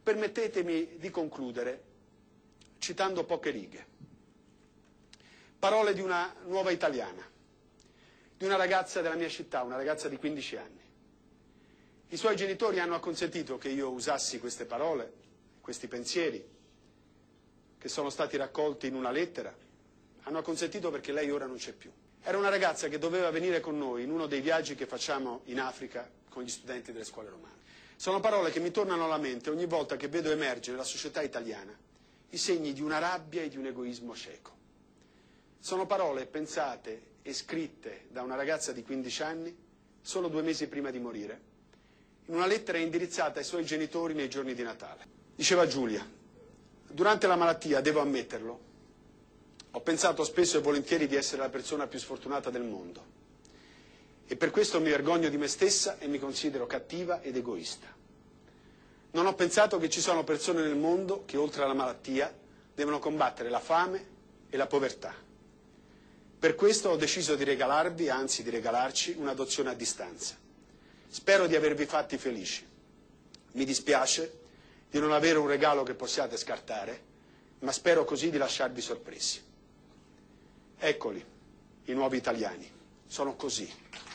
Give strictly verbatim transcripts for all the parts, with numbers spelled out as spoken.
Permettetemi di concludere citando poche righe. Parole di una nuova italiana, di una ragazza della mia città, una ragazza di quindici anni. I suoi genitori hanno acconsentito che io usassi queste parole, questi pensieri, che sono stati raccolti in una lettera. Hanno acconsentito perché lei ora non c'è più. Era una ragazza che doveva venire con noi in uno dei viaggi che facciamo in Africa con gli studenti delle scuole romane. Sono parole che mi tornano alla mente ogni volta che vedo emergere nella società italiana i segni di una rabbia e di un egoismo cieco. Sono parole pensate e scritte da una ragazza di quindici anni, solo due mesi prima di morire, in una lettera indirizzata ai suoi genitori nei giorni di Natale. Diceva Giulia: durante la malattia, devo ammetterlo, ho pensato spesso e volentieri di essere la persona più sfortunata del mondo e per questo mi vergogno di me stessa e mi considero cattiva ed egoista. Non ho pensato che ci sono persone nel mondo che oltre alla malattia devono combattere la fame e la povertà. Per questo ho deciso di regalarvi, anzi di regalarci, un'adozione a distanza. Spero di avervi fatti felici. Mi dispiace di non avere un regalo che possiate scartare, ma spero così di lasciarvi sorpresi. Eccoli, i nuovi italiani. Sono così.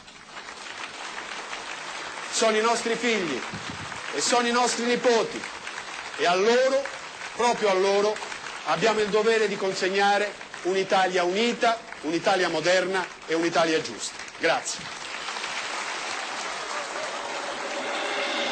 Sono i nostri figli e sono i nostri nipoti e a loro, proprio a loro, abbiamo il dovere di consegnare un'Italia unita, un'Italia moderna e un'Italia giusta. Grazie.